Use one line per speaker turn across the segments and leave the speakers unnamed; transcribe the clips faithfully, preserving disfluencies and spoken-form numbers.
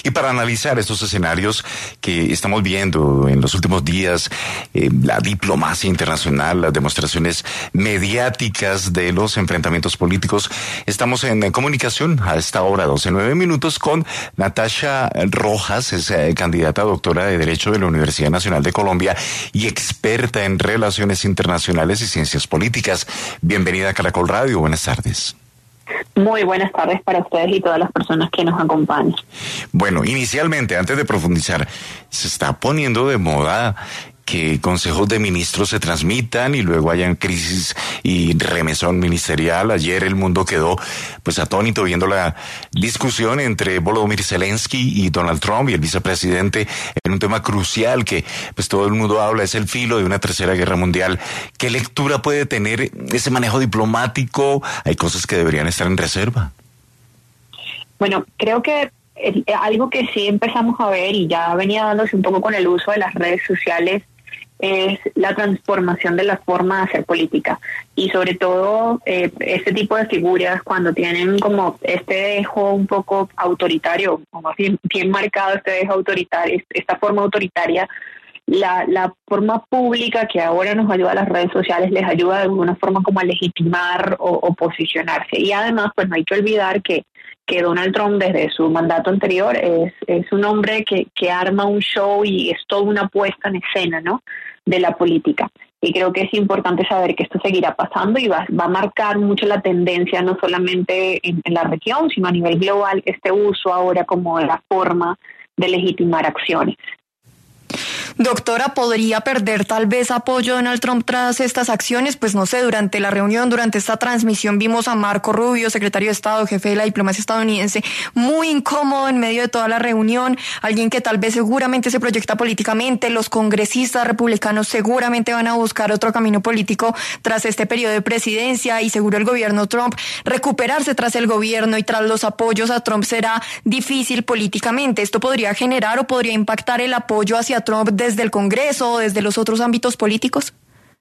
Y para analizar estos escenarios que estamos viendo en los últimos días, eh, la diplomacia internacional, las demostraciones mediáticas de los enfrentamientos políticos, estamos en comunicación a esta hora, doce nueve minutos, con Natasha Rojas, es eh, candidata a doctora de Derecho de la Universidad Nacional de Colombia y experta en relaciones internacionales y ciencias políticas. Bienvenida a Caracol Radio, buenas tardes.
Muy buenas tardes para ustedes y todas las personas que nos acompañan.
Bueno, inicialmente, antes de profundizar, se está poniendo de moda que consejos de ministros se transmitan y luego hayan crisis y remesón ministerial. Ayer el mundo quedó pues atónito viendo la discusión entre Volodymyr Zelensky y Donald Trump y el vicepresidente en un tema crucial que pues todo el mundo habla, es el filo de una tercera guerra mundial. ¿Qué lectura puede tener ese manejo diplomático? Hay cosas que deberían estar en reserva.
Bueno, creo que el, algo que sí empezamos a ver y ya venía dándose un poco con el uso de las redes sociales es la transformación de la forma de hacer política y sobre todo eh, este tipo de figuras cuando tienen como este dejo un poco autoritario, como así bien marcado este dejo autoritario, esta forma autoritaria, la, la forma pública que ahora nos ayuda a las redes sociales les ayuda de alguna forma como a legitimar o, o posicionarse. Y además pues no hay que olvidar que que Donald Trump desde su mandato anterior es, es un hombre que, que arma un show y es toda una puesta en escena, ¿no?, de la política. Y creo que es importante saber que esto seguirá pasando y va, va a marcar mucho la tendencia, no solamente en, en la región, sino a nivel global, este uso ahora como la forma de legitimar acciones.
Doctora, ¿podría perder tal vez apoyo Donald Trump tras estas acciones? Pues no sé, durante la reunión, durante esta transmisión vimos a Marco Rubio, secretario de Estado, jefe de la diplomacia estadounidense, muy incómodo en medio de toda la reunión, alguien que tal vez seguramente se proyecta políticamente, los congresistas republicanos seguramente van a buscar otro camino político tras este periodo de presidencia y seguro el gobierno Trump recuperarse tras el gobierno y tras los apoyos a Trump será difícil políticamente. ¿Esto podría generar o podría impactar el apoyo hacia Trump desde el Congreso o desde los otros ámbitos políticos?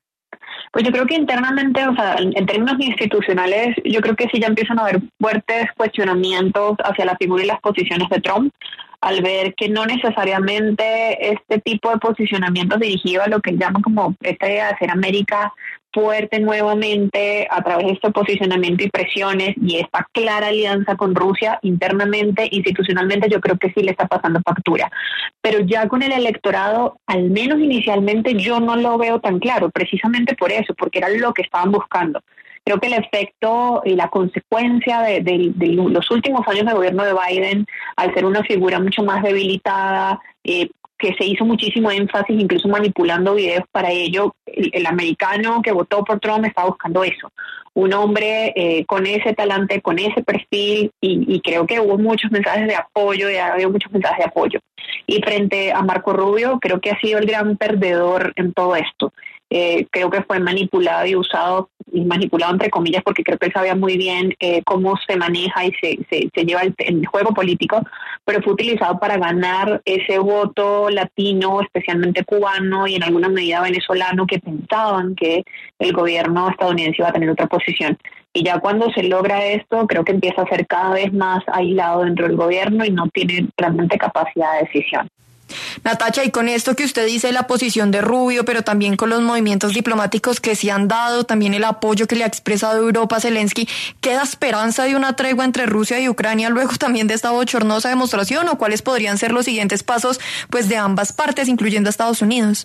Pues yo creo que internamente, o sea, en términos institucionales, yo creo que sí ya empiezan a haber fuertes cuestionamientos hacia la figura y las posiciones de Trump, al ver que no necesariamente este tipo de posicionamiento dirigido a lo que él llama como esta idea de hacer América fuerte nuevamente a través de este posicionamiento y presiones y esta clara alianza con Rusia internamente, institucionalmente, yo creo que sí le está pasando factura. Pero ya con el electorado, al menos inicialmente, yo no lo veo tan claro, precisamente por eso, porque era lo que estaban buscando. Creo que el efecto y la consecuencia de, de, de los últimos años de gobierno de Biden, al ser una figura mucho más debilitada, eh, que se hizo muchísimo énfasis, incluso manipulando videos para ello, el, el americano que votó por Trump estaba buscando eso, un hombre eh, con ese talante, con ese perfil, y, y creo que hubo muchos mensajes de apoyo, y ha habido muchos mensajes de apoyo. Y frente a Marco Rubio, creo que ha sido el gran perdedor en todo esto. Eh, creo que fue manipulado y usado, y manipulado entre comillas, porque creo que él sabía muy bien eh, cómo se maneja y se, se, se lleva el, el juego político, pero fue utilizado para ganar ese voto latino, especialmente cubano y en alguna medida venezolano, que pensaban que el gobierno estadounidense iba a tener otra posición. Y ya cuando se logra esto, creo que empieza a ser cada vez más aislado dentro del gobierno y no tiene realmente capacidad de decisión.
Natasha, y con esto que usted dice, la posición de Rubio, pero también con los movimientos diplomáticos que se han dado, también el apoyo que le ha expresado Europa a Zelensky, ¿queda esperanza de una tregua entre Rusia y Ucrania luego también de esta bochornosa demostración? ¿O cuáles podrían ser los siguientes pasos pues de ambas partes, incluyendo a Estados Unidos?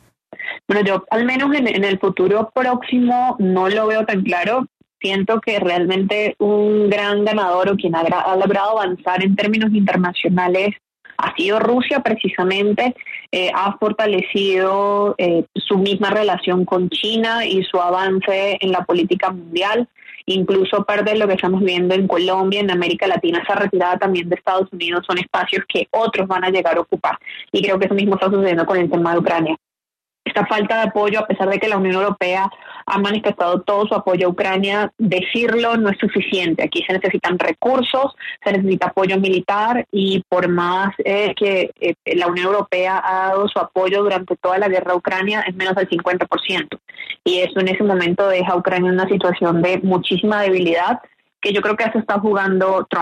Bueno, yo al menos en, en el futuro próximo no lo veo tan claro. Siento que realmente un gran ganador o quien ha, ha logrado avanzar en términos internacionales ha sido Rusia, precisamente. Eh, ha fortalecido eh, su misma relación con China y su avance en la política mundial. Incluso parte de lo que estamos viendo en Colombia, en América Latina, esa retirada también de Estados Unidos, son espacios que otros van a llegar a ocupar. Y creo que eso mismo está sucediendo con el tema de Ucrania. Esta falta de apoyo, a pesar de que la Unión Europea ha manifestado todo su apoyo a Ucrania, decirlo no es suficiente. Aquí se necesitan recursos, se necesita apoyo militar y por más eh, que eh, la Unión Europea ha dado su apoyo durante toda la guerra a Ucrania, es menos del cincuenta por ciento. Y eso en ese momento deja a Ucrania en una situación de muchísima debilidad que yo creo que se está jugando Trump.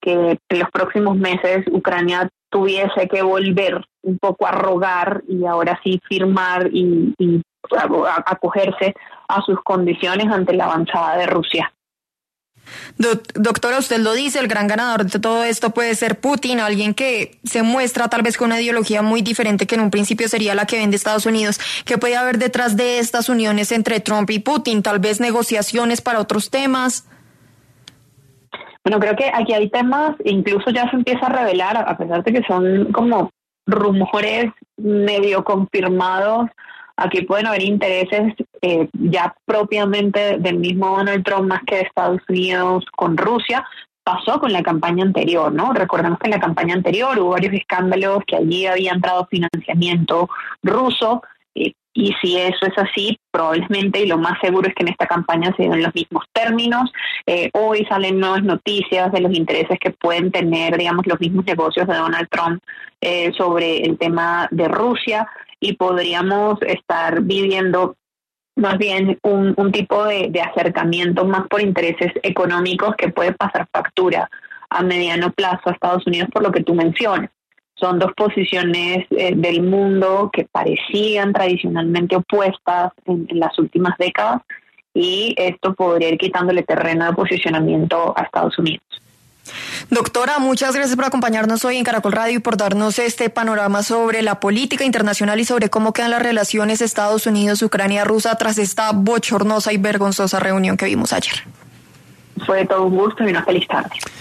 que en los próximos meses Ucrania tuviese que volver un poco a rogar y ahora sí firmar y, y acogerse a sus condiciones ante la avanzada de Rusia.
Doctora, usted lo dice, el gran ganador de todo esto puede ser Putin, alguien que se muestra tal vez con una ideología muy diferente que en un principio sería la que vende Estados Unidos. ¿Qué puede haber detrás de estas uniones entre Trump y Putin? Tal vez negociaciones para otros temas.
Bueno, creo que aquí hay temas, incluso ya se empieza a revelar, a pesar de que son como rumores medio confirmados. Aquí pueden haber intereses eh, ya propiamente del mismo Donald Trump más que de Estados Unidos con Rusia. Pasó con la campaña anterior, ¿no? Recordemos que en la campaña anterior hubo varios escándalos, que allí había entrado financiamiento ruso, eh, y si eso es así, probablemente, y lo más seguro es que en esta campaña se den los mismos términos. Eh, hoy salen nuevas noticias de los intereses que pueden tener, digamos, los mismos negocios de Donald Trump eh, sobre el tema de Rusia. Y podríamos estar viviendo más bien un, un tipo de, de acercamiento más por intereses económicos que puede pasar factura a mediano plazo a Estados Unidos, por lo que tú mencionas. Son dos posiciones eh, del mundo que parecían tradicionalmente opuestas en, en las últimas décadas, y esto podría ir quitándole terreno de posicionamiento a Estados Unidos.
Doctora, muchas gracias por acompañarnos hoy en Caracol Radio y por darnos este panorama sobre la política internacional y sobre cómo quedan las relaciones Estados Unidos-Ucrania-Rusia tras esta bochornosa y vergonzosa reunión que vimos ayer.
Fue todo un gusto y una feliz tarde.